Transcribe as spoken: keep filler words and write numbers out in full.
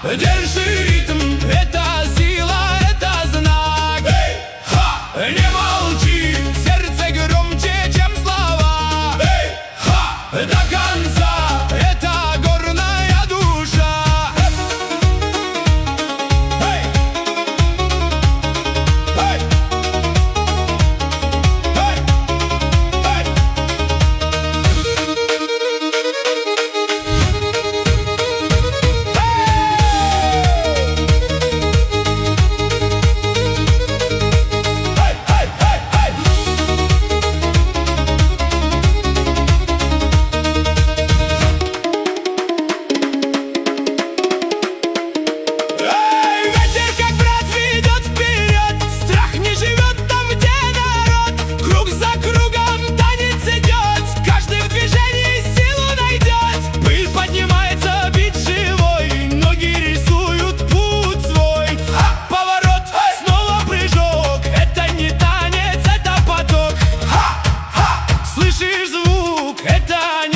Держи ритм, это сила, это знак. Эй, ха! Не молчи, сердце громче, чем слова. Эй, ха! До конца, это горная душа. Эй! Эй! Эй! Эй! Слышишь звук? Это